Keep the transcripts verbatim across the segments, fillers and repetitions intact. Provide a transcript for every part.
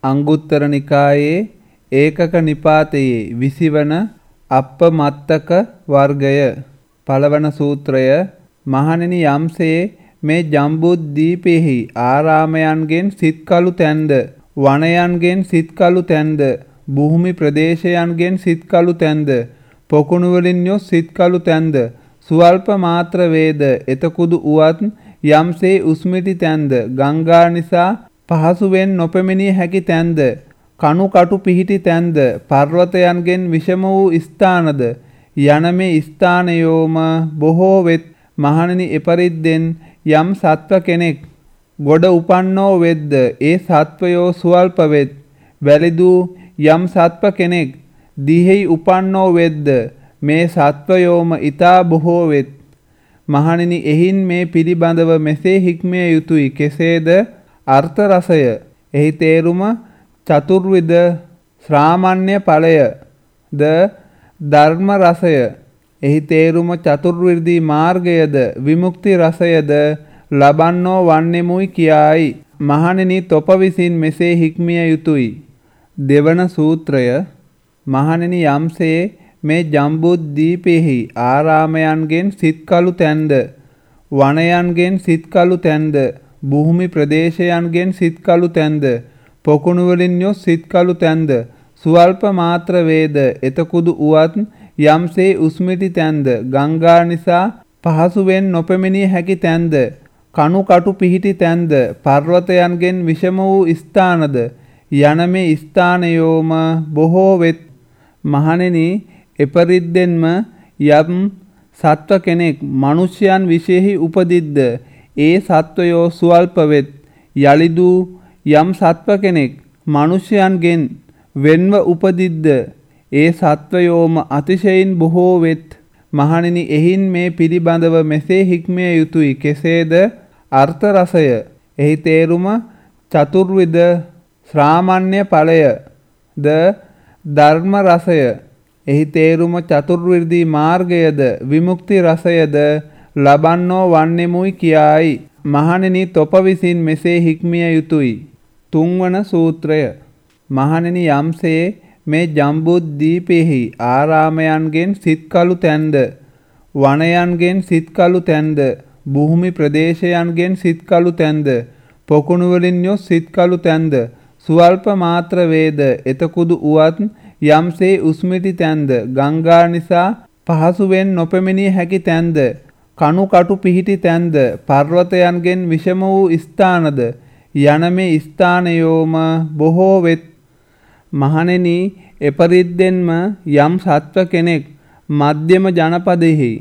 අංගුත්තර නිකායේ ඒකක නිපාතයේ විසිවන අප්පමත්තක වර්ගය. පළවන සූත්‍රය. මහණෙනි, යම්සේ මේ ජම්බුද්දීපෙහි ආරාමයන්ගෙන් සිත්කලු තැන්ද, වනයන්ගෙන් සිත්කලු තැන්ද, භූමි ප්‍රදේශයන්ගෙන් සිත්කලු තැන්ද, පොකුණු වලින් යොස් සිත්කලු තැන්ද, සුවල්ප මාත්‍ර වේද එතකුදු උවත් යම්සේ උස්මිටි තැන්ද, ගංගා නිසා පහසුවෙන් නොපෙමිණිය හැකි තැන්ද, කණු කටු පිහිටි තැන්ද, පර්වතයන්ගෙන් විෂම වූ ස්ථානද යන මේ ස්ථානයෝම බොහෝ වෙත්. මහණෙනි, එපරිද්දෙන් යම් සත්ව කෙනෙක් ගොඩ උපන්නෝ වෙද්ද ඒ සත්වයෝ සුවල්ප වෙත්. වැලිදූ යම් සත්ව කෙනෙක් දිහෙහි උපන්නෝ වෙද්ද මේ සත්වයෝම ඊතා බොහෝ වෙත්. මහණෙනි, එහින් මේ පිළිබඳව මෙසේ හික්මිය යුතුය. කෙසේද? අර්ථ රසය. එහි තේරුම චතුර්විධ ශ්‍රාමණ්‍ය ඵලය ද ධර්ම රසය. එහි තේරුම චතුර්විධි මාර්ගයද විමුක්ති රසයද ලබන්නෝ වන්නෙමුයි කියායි. මහණෙනි, තොප විසින් මෙසේ හික්මිය යුතුය. දෙවන සූත්‍රය. මහණෙනි, යම්සේ මේ ජම්බුද්දීපෙහි ආරාමයන්ගෙන් සිත්කලු තැන්ද, වනයන්ගෙන් සිත්කලු තැන්ද, භූමි ප්‍රදේශයන්ගෙන් සිත්කලු තැන්ද, පොකුණු වලින් යොස් සිත්කලු තැන්ද, සුවල්ප මාත්‍ර වේද එතකුදු උවත් යම්සේ උස්මිටි තැන්ද, ගංගා නිසා පහසුවෙන් නොපෙමිණිය හැකි තැන්ද, කණු කටු පිහිටි තැන්ද, පර්වතයන්ගෙන් විෂම වූ ස්ථානද යන මේ ස්ථානයෝම බොහෝ වෙත්. මහණෙනි, එපරිද්දෙන්ම යම් සත්ව කෙනෙක් මනුෂ්‍යයන් විශේෂෙහි උපදිද්ද ඒ සත්වයෝ සුවල්ප වෙත්. යලිදූ යම් සත්ව කෙනෙක් මනුෂ්‍යයන්ගෙන් වෙන්ව උපදිද්ද ඒ සත්වයෝම අතිශයින් බොහෝ වෙත්. මහණෙනි, එහින් මේ පිළිබඳව මෙසේ හික්මිය යුතුය. කෙසේද? අර්ථ රසය. එහි තේරුම චතුර්විධ ශ්‍රාමණ්‍ය ඵලය ද ධර්ම රසය. එහි තේරුම චතුර්විධි මාර්ගයද විමුක්ති රසයද ලබන්නෝ වන්නෙමුයි කියායි. මහණෙනි, තොප විසින් මෙසේ හික්මිය යුතුය. තුන්වන සූත්‍රය. මහණෙනි, යම්සේ මේ ජම්බුද්දීපෙහි ආරාමයන්ගෙන් සිත්කලු තැන්ද, වනයන්ගෙන් සිත්කලු තැන්ද, භූමි ප්‍රදේශයන්ගෙන් සිත්කලු තැන්ද, පොකුණු වලින් යොස් සිත්කලු තැන්ද, සුවල්ප මාත්‍ර වේද එතකුදු උවත් යම්සේ උස්මිටි තැන්ද, ගංගා නිසා පහසුවෙන් නොපෙමිණිය හැකි තැන්ද, කණු කටු පිහිටි තැන්ද, පර්වතයන්ගෙන් විෂම වූ ස්ථානද යන මේ ස්ථානයෝම බොහෝ වෙත්. මහණෙනි, එපරිද්දෙන්ම යම් සත්ව කෙනෙක් මධ්‍යම ජනපදෙහි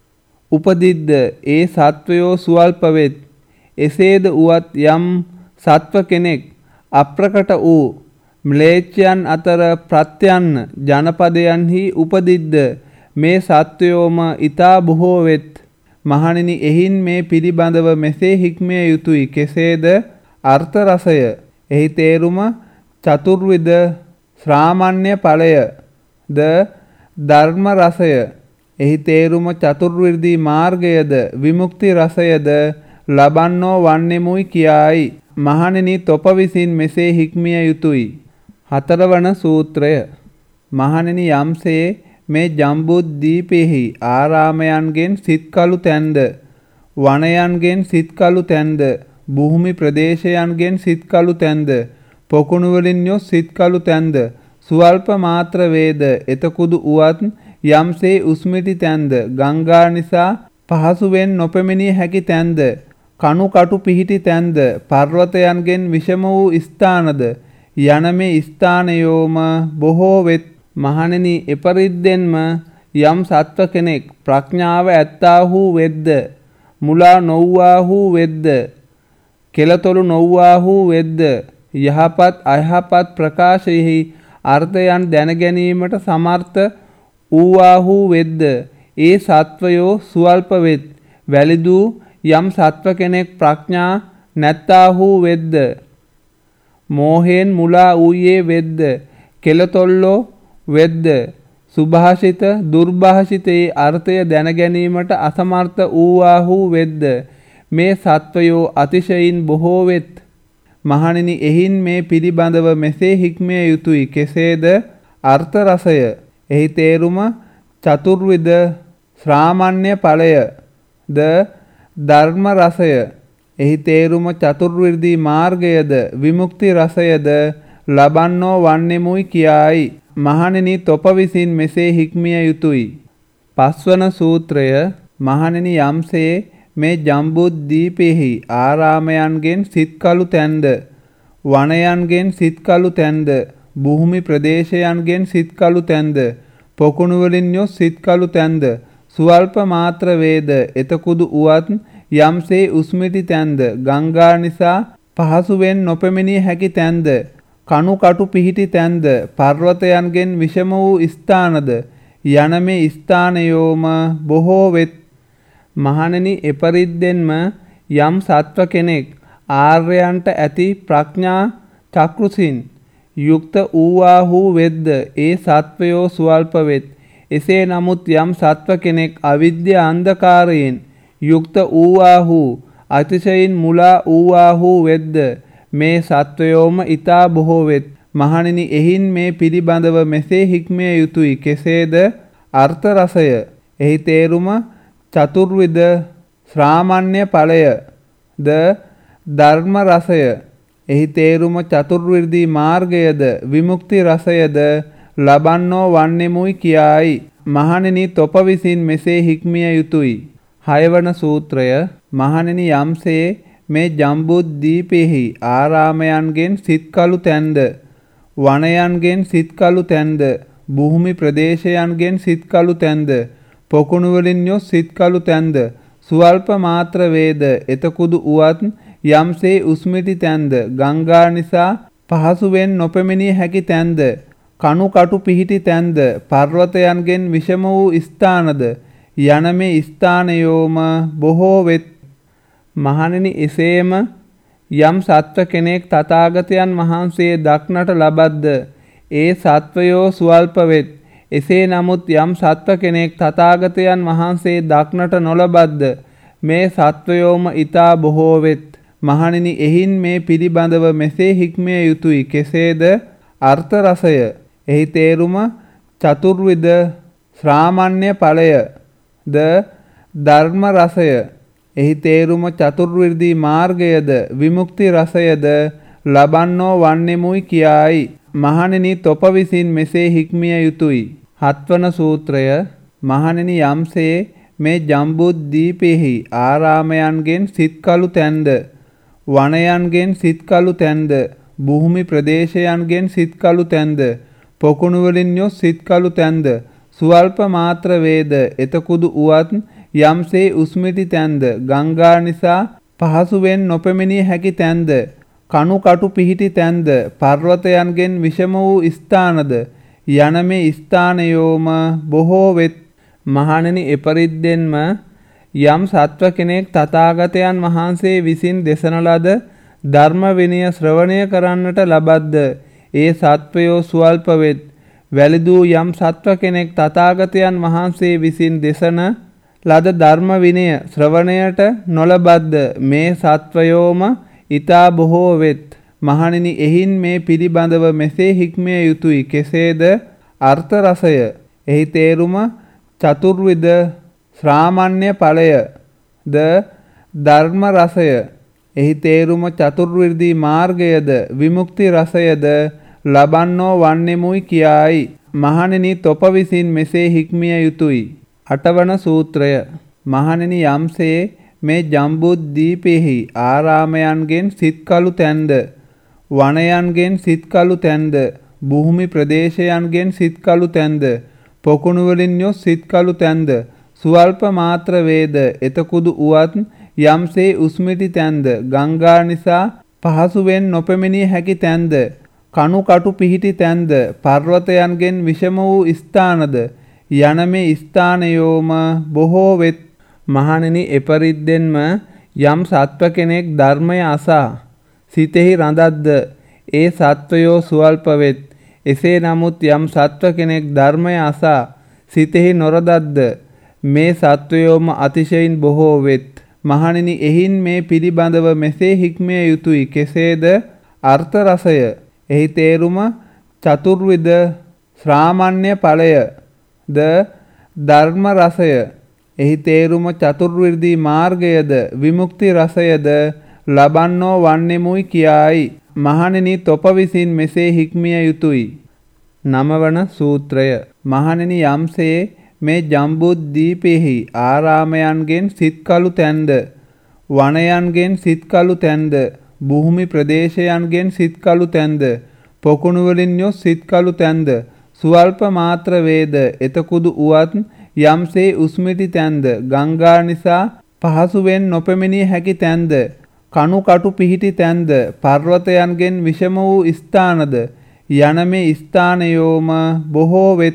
උපදිද්ද ඒ සත්වයෝ සුවල්ප වෙත්. එසේද උවත් යම් සත්ව කෙනෙක් අප්‍රකට වූ ම්ලේච්ඡයන් අතර ප්‍රත්‍යන්න ජනපදයන්හි උපදිද්ද මේ සත්වයෝම ඊතා බොහෝ වෙත්. මහණෙනි, එහින් මේ පිළිබඳව මෙසේ හික්මිය යුතුය. කෙසේද? අර්ථ රසය. එහි තේරුම චතුර්විධ ශ්‍රාමණ්‍ය ඵලය ද ධර්ම රසය. එහි තේරුම චතුර්විධි මාර්ගයද විමුක්ති රසයද ලබන්නෝ වන්නෙමුයි කියායි. මහණෙනි, තොප විසින් මෙසේ හික්මිය යුතුය. හතරවන සූත්‍රය. මහණෙනි, යම්සේ මේ ජම්බුද්දීපෙහි ආරාමයන්ගෙන් සිත්කලු තැන්ද, වනයන්ගෙන් සිත්කලු තැන්ද, භූමි ප්‍රදේශයන්ගෙන් සිත්කලු තැන්ද, පොකුණු වලින් යොස් සිත්කලු තැන්ද, සුවල්ප මාත්‍ර වේද එතකුදු උවත් යම්සේ උස්මිටි තැන්ද, ගංගා නිසා පහසුවෙන් නොපෙමිණිය හැකි තැන්ද, කණු කටු පිහිටි තැන්ද, පර්වතයන්ගෙන් විෂම වූ ස්ථානද යන මේ ස්ථානයෝම බොහෝ වෙත්. මහණෙනි, එපරිද්දෙන්ම යම් සත්ව කෙනෙක් ප්‍රඥාව ඇත්තාහු වෙද්ද, මුලා නොව්වාහු වෙද්ද, කෙලතොළු නොව්වාහු වෙද්ද, යහපත් අයහපත් ප්‍රකාශයෙහි අර්ථයන් දැන ගැනීමට සමර්ථ වූවාහු වෙද්ද ඒ සත්වයෝ සුවල්ප වෙත්. වැලිදූ යම් සත්ව කෙනෙක් ප්‍රඥා නැත්තාහු වෙද්ද, මෝහයෙන් මුලා වූයේ වෙද්ද, කෙලතොල්ලෝ වෙද්ද, සුභාෂිත දුර්භාෂිතයේ අර්ථය දැන ගැනීමට අසමර්ථ වූවාහු වෙද්ද මේ සත්වයෝ අතිශයින් බොහෝ වෙත්. මහණෙනි එහින් මේ පිළිබඳව මෙසේ හික්මිය යුතුයි. කෙසේද? අර්ථ රසය. එහි තේරුම චතුර්විධ ශ්‍රාමණ්‍ය ඵලය ද ධර්ම රසය. එහි තේරුම චතුර්විධි මාර්ගයද විමුක්ති රසයද ලබන්නෝ වන්නෙමුයි කියායි. මහණෙනි තොප විසින් මෙසේ හික්මිය යුතුයි. පස්වන සූත්‍රය මහණෙනි යම්සේ මේ ජම්බුද්දීපෙහි ආරාමයන්ගෙන් සිත්කලු තැන්ද වනයන්ගෙන් සිත්කලු තැන්ද භූමි ප්‍රදේශයන්ගෙන් සිත්කලු තැන්ද පොකුණු වලින් යොස් සිත්කලු තැන්ද සුවල්ප මාත්‍ර වේද එතකුදු උවත් යම්සේ උස්මිටි තැන්ද ගංගා නිසා පහසුවෙන් නොපෙමිණිය හැකි තැන්ද කණු කටු පිහිටි තැන්ද පර්වතයන්ගෙන් විෂම වූ ස්ථානද යන මේ ස්ථානයෝම බොහෝ වෙත්. මහණෙනි එපරිද්දෙන්ම යම් සත්ව කෙනෙක් ආර්යයන්ට ඇති ප්‍රඥා චක්‍රුසින් යුක්ත වූවාහු වෙද්ද ඒ සත්වයෝ සුවල්ප වෙත්. එසේ නමුත් යම් සත්ව කෙනෙක් අවිද්‍යා අන්ධකාරයෙන් යුක්ත වූවාහු අතිශයින් මුලා වූවාහු වෙද්ද මේ සත්වයෝම ඊතා බොහෝ වෙත්. මහණෙනි එහින් මේ පිළිබඳව මෙසේ හික්මිය යුතුයි. කෙසේද? අර්ථ රසය. එහි තේරුම චතුර්විධ ශ්‍රාමණ්‍ය ඵලය ද ධර්ම රසය. එහි තේරුම චතුර්විධි මාර්ගයද විමුක්ති රසයද ලබන්නෝ වන්නෙමුයි කියායි. මහණෙනි තොප විසින් මෙසේ හික්මිය යුතුයි. හයවන සූත්‍රය මහණෙනි යම්සේ මේ ජම්බුද්දීපෙහි ආරාමයන්ගෙන් සිත්කලු තැන්ද වනයන්ගෙන් සිත්කලු තැන්ද භූමි ප්‍රදේශයන්ගෙන් සිත්කලු තැන්ද පොකුණු වලින් යොස් සිත්කලු තැන්ද සුවල්ප මාත්‍ර වේද එතකුදු උවත් යම්සේ උස්මිටි තැන්ද ගංගා නිසා පහසුවෙන් නොපෙමිණිය හැකි තැන්ද කණු කටු පිහිටි තැන්ද පර්වතයන්ගෙන් විෂම වූ ස්ථානද යන මේ ස්ථානයෝම බොහෝ වෙත්. මහණෙනි එසේම යම් සත්ව කෙනෙක් තථාගතයන් වහන්සේ දක්නට ලබද්ද ඒ සත්වයෝ සුවල්ප වෙත්. එසේ නමුත් යම් සත්ව කෙනෙක් තථාගතයන් වහන්සේ දක්නට නොලබද්ද මේ සත්වයෝම ඊතා බොහෝ වෙත්. මහණෙනි එහින් මේ පිළිබඳව මෙසේ හික්මිය යුතුයි. කෙසේද? අර්ථ රසය. එහි තේරුම චතුර්විධ ශ්‍රාමණ්‍ය ඵලය ද ධර්ම රසය. එහි තේරුම චතුර්විධි මාර්ගයද විමුක්ති රසයද ලබන්නෝ වන්නෙමුයි කියායි. මහණෙනි තොප විසින් මෙසේ හික්මිය යුතුයි. හත්වන සූත්‍රය මහණෙනි යම්සේ මේ ජම්බුද්දීපෙහි ආරාමයන්ගෙන් සිත්කලු තැන්ද වනයන්ගෙන් සිත්කලු තැන්ද භූමි ප්‍රදේශයන්ගෙන් සිත්කලු තැන්ද පොකුණු වලින් යොස් සිත්කලු තැන්ද සුවල්ප මාත්‍ර වේද එතකුදු උවත් යම්සේ උස්මිටි තැන්ද ගංගා නිසා පහසුවෙන් නොපෙමිණිය හැකි තැන්ද කණු කටු පිහිටි තැන්ද පර්වතයන්ගෙන් විෂම වූ ස්ථානද යන මේ ස්ථානයෝම බොහෝ වෙත්. මහණෙනි එපරිද්දෙන්ම යම් සත්ව කෙනෙක් තථාගතයන් වහන්සේ විසින් දේශන ලද ධර්ම විනය ශ්‍රවණය කරන්නට ලබද්ද ඒ සත්වයෝ සුවල්ප වෙත්. වැලිදූ යම් සත්ව කෙනෙක් තථාගතයන් වහන්සේ විසින් දේශන ලද ධර්ම විනය ශ්‍රවණයට නොලබද්ද මේ සත්වයෝම ඊතා බොහෝ වෙත්. මහණෙනි එහින් මේ පිළිබඳව මෙසේ හික්මිය යුතුයි. කෙසේද? අර්ථ රසය. එහි තේරුම චතුර්විධ ශ්‍රාමණ්‍ය ඵලය ද ධර්ම රසය. එහි තේරුම චතුර්විධි මාර්ගයද විමුක්ති රසයද ලබන්නෝ වන්නෙමුයි කියායි. මහණෙනි තොප විසින් මෙසේ හික්මිය යුතුයි. අටවන සූත්‍රය මහණෙනි යම්සේ මේ ජම්බුද්දීපෙහි ආරාමයන්ගෙන් සිත්කලු තැන්ද වනයන්ගෙන් සිත්කලු තැන්ද භූමි ප්‍රදේශයන්ගෙන් සිත්කලු තැන්ද පොකුණු වලින් යොස් සිත්කලු තැන්ද සුවල්ප මාත්‍ර වේද එතකුදු උවත් යම්සේ උස්මිටි තැන්ද ගංගා නිසා පහසුවෙන් නොපෙමිණිය හැකි තැන්ද කණු කටු පිහිටි තැන්ද පර්වතයන්ගෙන් විෂම වූ ස්ථානද යන මේ ස්ථානයෝම බොහෝ වෙත්. මහණෙනි එපරිද්දෙන්ම යම් සත්ව කෙනෙක් ධර්මය අසා සිතෙහි රඳද්ද ඒ සත්වයෝ සුවල්ප වෙත්. එසේ නමුත් යම් සත්ව කෙනෙක් ධර්මය අසා සිතෙහි නොරදද්ද මේ සත්වයෝම අතිශයින් බොහෝ වෙත්. මහණෙනි එහින් මේ පිළිබඳව මෙසේ හික්මිය යුතුයි. කෙසේද? අර්ථ රසය එහි තේරුම චතුර්විධ ශ්‍රාමණ්‍ය ඵලය ද ධර්ම රසය එහි තේරුම චතුර්විධි මාර්ගයද විමුක්ති රසයද ලබන්නෝ වන්නෙමුයි කියායි. මහණෙනි තොප විසින් මෙසේ හික්මිය යුතුය. නමවන සූත්‍රය. මහණෙනි යම්සේ මේ ජම්බුද්දීපෙහි ආරාමයන්ගෙන් සිත්කලු තැන්ද වනයන්ගෙන් සිත්කලු තැන්ද භූමි ප්‍රදේශයන්ගෙන් සිත්කලු තැන්ද පොකුණු වලින් යොස් සිත්කලු තැන්ද සුවල්ප මාත්‍ර වේද එතකුදු උවත් යම්සේ උස්මිටි තැන්ද ගංගා නිසා පහසුවෙන් නොපෙමිණිය හැකි තැන්ද කණු කටු පිහිටි තැන්ද පර්වතයන්ගෙන් විෂම වූ ස්ථානද යන මේ ස්ථානයෝම බොහෝ වෙත්.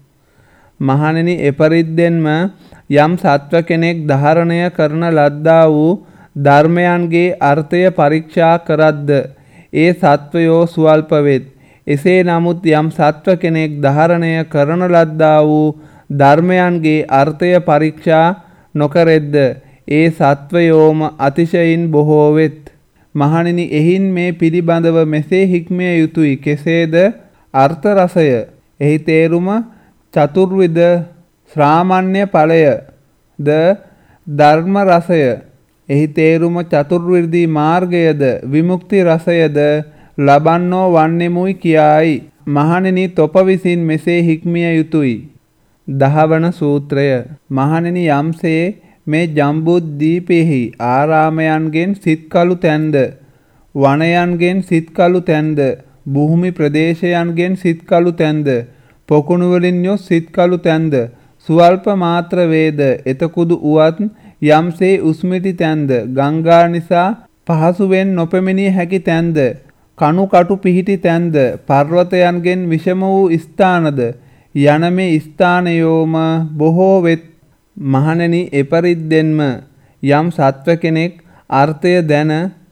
මහණෙනි එපරිද්දෙන්ම යම් සත්ව කෙනෙක් ධාරණය කරන ලද්දා වූ ධර්මයන්ගේ අර්ථය පරීක්ෂා කරද්ද ඒ සත්වයෝ සුවල්ප වෙත්. එසේ නමුත් යම් සත්ව කෙනෙක් ධාරණය කරන ලද්දා වූ ධර්මයන්ගේ අර්ථය පරීක්ෂා නොකරෙද්ද ඒ සත්වයෝම අතිශයින් බොහෝ වෙත්. මහණෙනි එහින් මේ පිළිබඳව මෙසේ හික්මිය යුතුය. කෙසේද? අර්ථ රසය එහි තේරුම චතුර්විධ ශ්‍රාමණ්‍ය ඵලය ද ධර්ම රසය එහි තේරුම චතුර්විධි මාර්ගයද විමුක්ති රසයද ලබන්නෝ වන්නෙමුයි කියායි. මහණෙනි තොප විසින් මෙසේ හික්මිය යුතුය. දහවන සූත්‍රය. මහණෙනි යම්සේ මේ ජම්බුද්දීපෙහි ආරාමයන්ගෙන් සිත්කලු තැන්ද වනයන්ගෙන් සිත්කලු තැන්ද භූමි ප්‍රදේශයන්ගෙන් සිත්කලු තැන්ද පොකුණු වලින් යොස් සිත්කලු තැන්ද සුවල්ප මාත්‍ර වේද එතකුදු උවත් යම්සේ උස්මිටි තැන්ද ගංගා නිසා පහසුවෙන් නොපෙමිණිය හැකි තැන්ද කණු කටු පිහිටි තැන්ද පර්වතයන්ගෙන් විෂම වූ ස්ථානද යන මේ ස්ථානයෝම බොහෝ වෙත්. මහණෙනි එපරිද්දෙන්ම යම් සත්ව කෙනෙක් අර්ථය දැන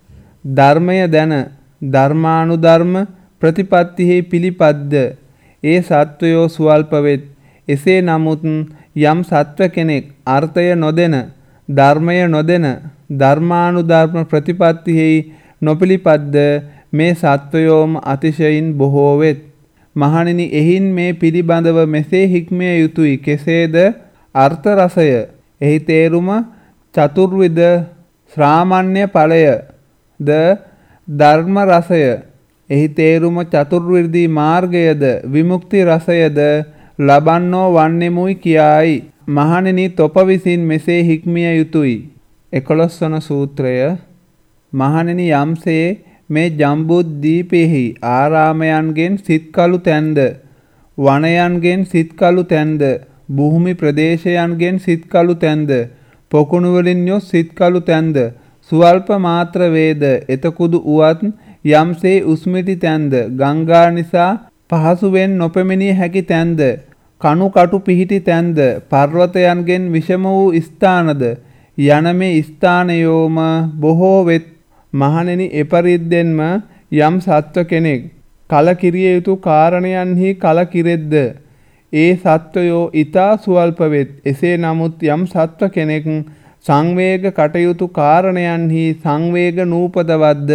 ධර්මය දැන ධර්මානුධර්ම ප්‍රතිපත්තිෙහි පිළිපද්ද ඒ සත්වයෝ සුවල්ප වෙත්. එසේ නමුත් යම් සත්ව කෙනෙක් අර්ථය නොදෙන ධර්මය නොදෙන ධර්මානුධර්ම ප්‍රතිපත්තිෙහි නොපිළිපද්ද මේ සත්වයෝම අතිශයින් බොහෝ වෙත්. මහණෙනි එහින් මේ පිළිබඳව මෙසේ හික්මිය යුතුය. කෙසේද? අර්ථ රසය එහි තේරුම චතුර්විධ ශ්‍රාමණ්‍ය ඵලය ද ධර්ම රසය එහි තේරුම චතුර්විධි මාර්ගයද විමුක්ති රසයද ලබන්නෝ වන්නෙමුයි කියායි. මහණෙනි තොප විසින් මෙසේ හික්මිය යුතුය. එකොළොස් වන සූත්‍රය. මහණෙනි යම්සේ මේ ජම්බුද්දීපෙහි ආරාමයන්ගෙන් සිත්කලු තැන්ද වනයන්ගෙන් සිත්කලු තැන්ද භූමි ප්‍රදේශයන්ගෙන් සිත්කලු තැන්ද පොකුණු වලින් යොස් සිත්කලු තැන්ද සුවල්ප මාත්‍ර වේද එතකුදු උවත් යම්සේ උස්මිටි තැන්ද ගංගා නිසා පහසුවෙන් නොපෙමිණිය හැකි තැන්ද කණු කටු පිහිටි තැන්ද පර්වතයන්ගෙන් විෂම වූ ස්ථානද යන මේ ස්ථානයෝම බොහෝ වෙත්. මහණෙනි එපරිද්දෙන්ම යම් සත්ව කෙනෙක් කලකිරිය යුතු කාරණයන්හි කලකිරෙද්ද ඒ සත්වයෝ ඊතා සුවල්ප වෙත්. එසේ නමුත් යම් සත්ව කෙනෙක් සංවේග කටයුතු කාරණයන්හි සංවේග නූපදවද්ද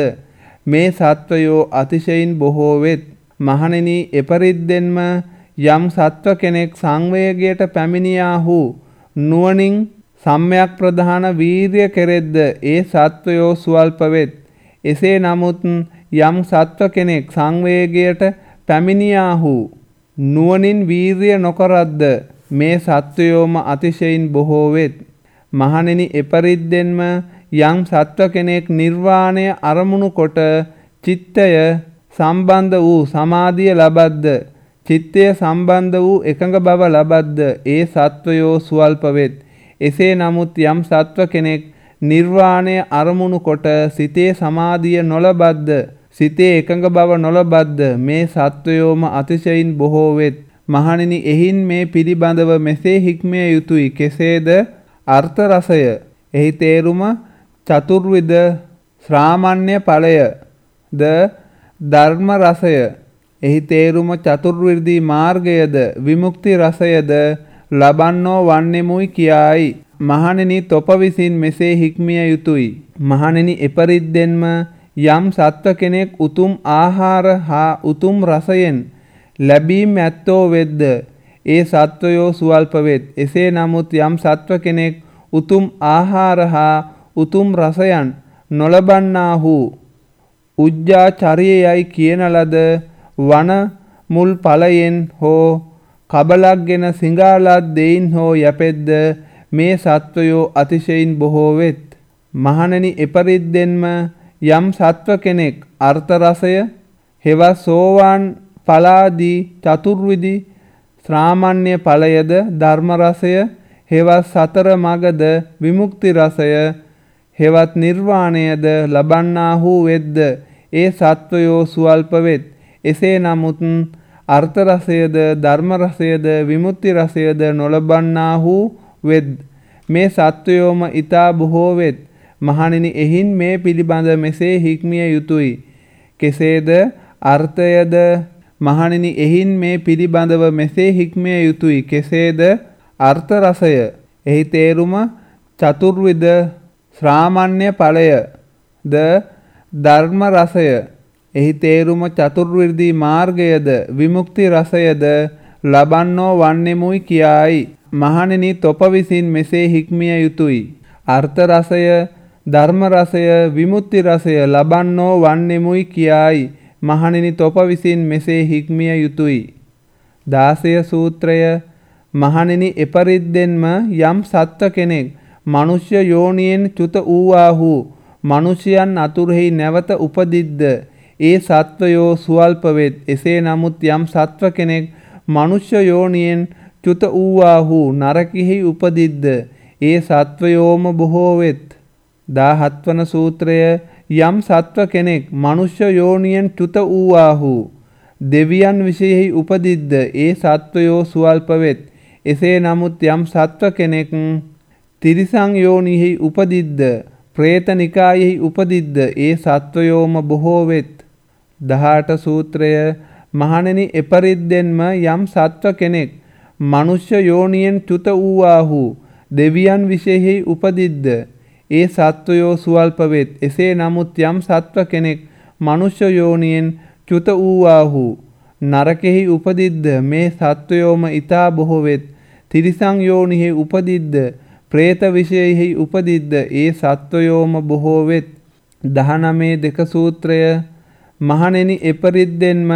මේ සත්වයෝ අතිශයින් බොහෝ වෙත්. මහණෙනි එපරිද්දෙන්ම යම් සත්ව කෙනෙක් සංවේගයට පැමිණියාහු නුවණින් සම්‍යක් ප්‍රධාන වීර්ය කෙරෙද්ද ඒ සත්වයෝ සුවල්ප වෙත්. එසේ නමුත් යම් සත්ව කෙනෙක් සංවේගයට පැමිණියාහු නුවණින් වීර්ය නොකරද්ද මේ සත්වයෝම අතිශයින් බොහෝ වෙත්. මහණෙනි එපරිද්දෙන්ම යම් සත්ව කෙනෙක් නිර්වාණය අරමුණු කොට චිත්තය සම්බන්ධ වූ සමාධිය ලබද්ද චිත්තය සම්බන්ධ වූ එකඟ බව ලබද්ද ඒ සත්වයෝ සුවල්ප වෙත්. එසේ නමුත් යම් සත්ව කෙනෙක් නිර්වාණය අරමුණු කොට සිතේ සමාධිය නොලබද්ද සිතේ එකඟ බව නොලබද්ද මේ සත්වයෝම අතිශයින් බොහෝ වෙත්. මහණෙනි එහින් මේ පිළිබඳව මෙසේ හික්මිය යුතුය. කෙසේද? අර්ථ රසය එහි තේරුම චතුර්විධ ශ්‍රාමණ්‍ය ඵලය ද ධර්ම රසය එහි තේරුම චතුර්විධි මාර්ගයද විමුක්ති රසයද ලබන්නෝ වන්නෙමුයි කියායි. මහණෙනි තොප විසින් මෙසේ හික්මිය යුතුය. මහණෙනි එපරිද්දෙන්ම යම් සත්ව කෙනෙක් උතුම් ආහාර හා උතුම් රසයෙන් ලැබීම් ඇත්තෝ වෙද්ද ඒ සත්වයෝ සුවල්ප වෙත්. එසේ නමුත් යම් සත්ව කෙනෙක් උතුම් ආහාර හා උතුම් රසයන් නොලබන්නාහු උජ්ජාචරියයි කියන ලද වන මුල් ඵලයෙන් හෝ කබලක්ගෙන සිඟාලත් දෙයින් හෝ යැපෙද්ද මේ සත්වයෝ අතිශයින් බොහෝ වෙත්. මහණෙනි, එපරිද්දෙන්ම යම් සත්ව කෙනෙක් අර්ථ රසය හෙවත් සෝවාන් ඵලාදී චතුර්විධි ශ්‍රාමණ්‍ය ඵලයද ධර්ම රසය හෙවත් සතර මගද විමුක්ති රසය හෙවත් නිර්වාණයද ලබන්නාහු වෙද්ද ඒ සත්වයෝ සුවල්ප වෙත්. එසේ නමුත් අර්ථ රසයද ධර්ම රසයද විමුක්ති රසයද නොලබන්නාහු වෙත්. මේ සත්වයෝම ඊතා බොහෝ වෙත්. මහණෙනි, එහින් මේ පිළිබඳ මෙසේ හික්මිය යුතුය. කෙසේද? අර්ථයද මහණෙනි, එහින් මේ පිළිබඳව මෙසේ හික්මිය යුතුය. කෙසේද? අර්ථ රසය එහි තේරුම චතුර්විධ ශ්‍රාමණ්‍ය ඵලය ද ධර්ම රසය එහි තේරුම චතුර්විධි මාර්ගයද විමුක්ති රසයද ලබන්නෝ වන්නෙමුයි කියායි. මහණෙනි, තොප විසින් මෙසේ හික්මිය යුතුය. අර්ථ රසය ධර්ම රසය විමුක්ති රසය ලබන්නෝ වන්නෙමුයි කියායි. මහණෙනි, තොප විසින් මෙසේ හික්මිය යුතුය. දාසය සූත්‍රය. මහණෙනි, එපරිද්දෙන්ම යම් සත්ව කෙනෙක් මනුෂ්‍ය යෝනියෙන් චුත වූවාහු මනුෂ්‍යයන් අතුරෙහි නැවත උපදිද්ද ඒ සත්වයෝ සුවල්ප වෙත්. එසේ නමුත් යම් සත්ව කෙනෙක් මනුෂ්‍ය යෝනියෙන් චුත වූවාහු නරකෙහි උපදිද්ද ඒ සත්වයෝම බොහෝ වෙත්. දාහත් වන සූත්‍රය. යම් සත්ව කෙනෙක් මනුෂ්‍ය යෝනියෙන් චුත වූවාහු දෙවියන් විශේෂෙහි උපදිද්ද ඒ සත්වයෝ සුවල්ප වෙත්. එසේ නමුත් යම් සත්ව කෙනෙක් තිරිසං යෝනිෙහි උපදිද්ද ප්‍රේත නිකායෙහි උපදිද්ද ඒ සත්වයෝම බොහෝ වෙත්. දහඅට සූත්‍රය. මහණෙනි, එපරිද්දෙන්ම යම් සත්ව කෙනෙක් මනුෂ්‍ය යෝනියෙන් චුත වූවාහු දෙවියන් විශේෂෙහි උපදිද්ද ඒ සත්වයෝ සුවල්ප වෙත්. එසේ නමුත් යම් සත්ව කෙනෙක් මනුෂ්‍ය යෝනියෙන් චුත වූවාහු නරකෙහි උපදිද්ද මේ සත්වයෝම ඊතා බොහෝ වෙත්. තිරිසං යෝනිෙහි උපදිද්ද ප්‍රේත විශේෂෙහි උපදිද්ද ඒ සත්වයෝම බොහෝ වෙත්. දහනවය දෙක සූත්‍රය. මහණෙනි, එපරිද්දෙන්ම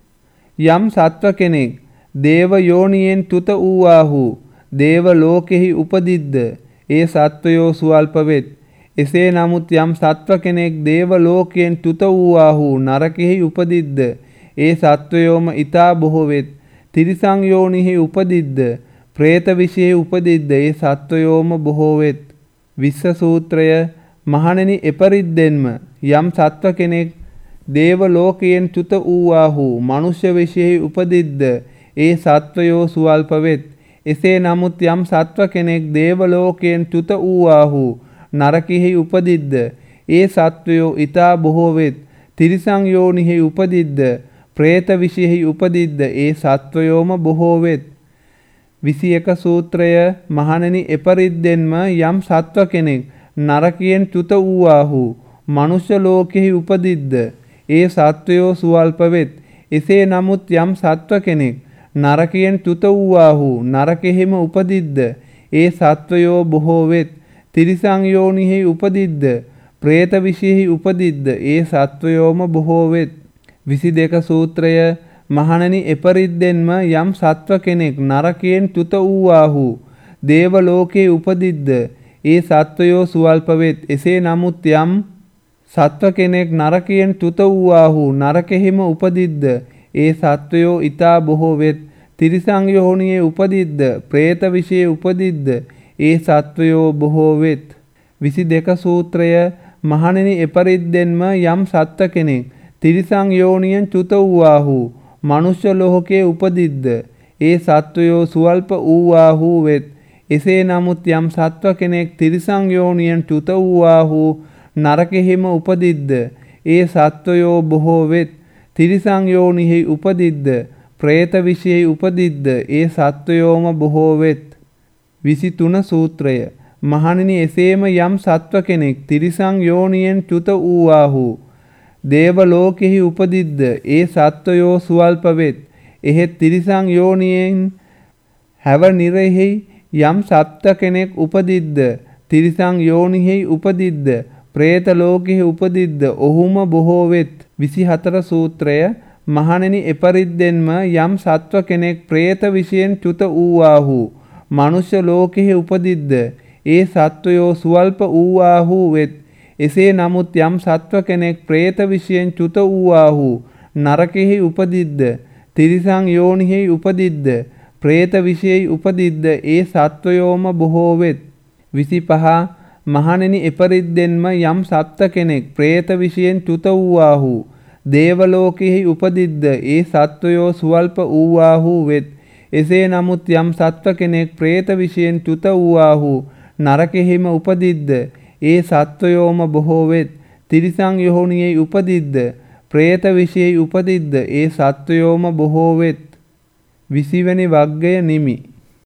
යම් සත්ව කෙනෙක් දේව යෝනියෙන් චුත වූවාහු දේව ලෝකෙහි උපදිද්ද ඒ සත්වයෝ සුවල්ප වෙත්. එසේ නමුත් යම් සත්ව කෙනෙක් දේව ලෝකයෙන් චුත වූවාහු නරකෙහි උපදිද්ද ඒ සත්වයෝම ඊතා බොහෝ වෙත්. තිරිසං යෝනිෙහි උපදිද්ද ප්‍රේත විශේෂෙහි උපදිද්ද ඒ සත්වයෝම බොහෝ වෙත්. විස්ස සූත්‍රය. මහණෙනි, එපරිද්දෙන්ම යම් සත්ව කෙනෙක් දේව ලෝකයෙන් චුත වූවාහු මනුෂ්‍ය විශේෂෙහි උපදිද්ද ඒ සත්වයෝ සුවල්ප වෙත්. එසේ නමුත් යම් සත්ව කෙනෙක් දේව ලෝකයෙන් චුත වූවාහු නරකෙහි උපදිද්ද ඒ සත්වයෝ ඊතා බොහෝ වෙත්. තිරිසං යෝනිෙහි උපදිද්ද ප්‍රේත විශේෂෙහි උපදිද්ද ඒ සත්වයෝම බොහෝ වෙත්. විසි එක සූත්‍රය. මහණෙනි, එපරිද්දෙන්ම යම් සත්ව කෙනෙක් නරකයෙන් චුත වූවාහු මනුෂ්‍ය ලෝකෙහි උපදිද්ද ඒ සත්වයෝ සුවල්ප වෙත්. එසේ නමුත් යම් සත්ව කෙනෙක් නරකයෙන් චුත වූවාහු නරකෙහිම උපදිද්ද ඒ සත්වයෝ බොහෝ වෙත්. තිරිසං යෝනිෙහි උපදිද්ද ප්‍රේත විශේෂෙහි උපදිද්ද ඒ සත්වයෝම බොහෝ වෙත්. විසි දෙක සූත්‍රය. මහණෙනි, එපරිද්දෙන්ම යම් සත්ව කෙනෙක් නරකයෙන් චුත වූවාහු දේව ලෝකේ උපදිද්ද ඒ සත්වයෝ සුවල්ප වෙත්. එසේ නමුත් යම් සත්ව කෙනෙක් නරකයෙන් චුත වූවාහු නරකෙහිම උපදිද්ද ඒ සත්වයෝ ඊතා බොහෝ වෙත්. තිරිසං යෝනියේ උපදිද්ද ප්‍රේත විශේෂ උපදිද්ද ඒ සත්වයෝ බොහෝ වෙත්. විසි දෙක සූත්‍රය. මහණෙනි, එපරිද්දෙන්ම යම් සත්ව කෙනෙක් තිරිසං යෝනියෙන් චුත වූවාහු මනුෂ්‍ය ලෝකයේ උපදිද්ද ඒ සත්වයෝ සුවල්ප වූවාහු වෙත්. එසේ නමුත් යම් සත්ව කෙනෙක් තිරිසං යෝනියෙන් චුත වූවාහු නරකෙහිම උපදිද්ද ඒ සත්වයෝ බොහෝ වෙත්. තිරිසං යෝනිෙහි උපදිද්ද ප්‍රේත විශේෂෙහි උපදිද්ද ඒ සත්වයෝම බොහෝ වෙත්. විසි තුන සූත්‍රය. මහණෙනි, එසේම යම් සත්ව කෙනෙක් තිරිසං යෝනියෙන් චුත වූවාහු දේව ලෝකෙහි උපදිද්ද ඒ සත්වයෝ සුවල්ප වෙත්. එහෙත් තිරිසන් යෝනියෙන් හැව නිරෙහි යම් සත්ත්ව කෙනෙක් උපදිද්ද තිරිසන් යෝනිෙහි උපදිද්ද പ്രേත ලෝකෙහි උපදිද්ද ඔහුම බොහෝ වෙත්. විසිහතර සූත්‍රය මහණෙනි එපරිද්දෙන්ම යම් සත්ව කෙනෙක් പ്രേත විෂයෙන් චුත වූවාහු මනුෂ්‍ය ලෝකෙහි උපදිද්ද ඒ සත්වයෝ සුවල්ප වූවාහු වෙත්. එසේ නමුත් යම් සත්ව කෙනෙක් പ്രേත විෂයෙන් චුත වූවාහු නරකෙහි උපදිද්ද තිරිසන් යෝනිෙහි උපදිද්ද പ്രേත විෂයෙහි උපදිද්ද ඒ සත්වයෝම බොහෝ වෙත්. විසිපහ මහණෙනි එපරිද්දෙන්ම යම් සත්ව කෙනෙක් പ്രേත විෂයෙන් චුත වූවාහු දේව ලෝකෙහි උපදිද්ද ඒ සත්වයෝ සුවල්ප වූවාහු වෙත්. එසේ නමුත් යම් සත්ව කෙනෙක් പ്രേත විෂයෙන් චුත වූවාහු නරකෙහිම උපදිද්ද ඒ සත්වයෝම බොහෝ වෙත්. තිරිසන් යෝනියෙහි උපදිද්ද പ്രേත විෂයෙහි උපදිද්ද ඒ සත්වයෝම බොහෝ වෙත්. විසිවැනි වග්ගය නිමි.